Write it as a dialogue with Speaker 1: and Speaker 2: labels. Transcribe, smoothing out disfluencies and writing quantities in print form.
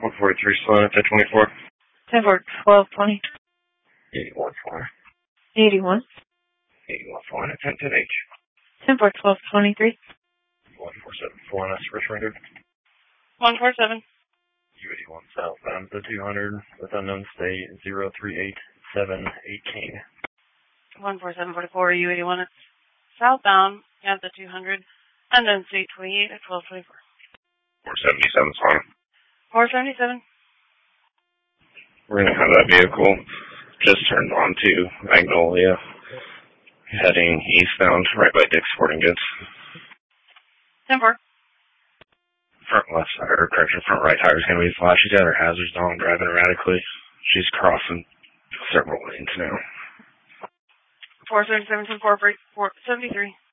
Speaker 1: 143 slowing at 24.
Speaker 2: 10 for 1220.
Speaker 1: 81 4.
Speaker 2: 81.
Speaker 1: 81 4 at 10-10H.
Speaker 2: 10 for 1223.
Speaker 1: 147 4 on us, Richard.
Speaker 3: 147.
Speaker 1: U81 southbound the 200 with unknown state 0387 King.
Speaker 3: 14744, U81 southbound at the 200, and then state 28 at 1224.
Speaker 1: 477 Swan.
Speaker 3: 477.
Speaker 1: We're going to have that vehicle just turned on to Magnolia, heading eastbound right by Dick's Sporting Goods.
Speaker 3: 10-4.
Speaker 1: Front left side, or correction, front right tire is going to be flat. She's got her hazards on, driving erratically. She's crossing several lanes now.
Speaker 3: 477 473.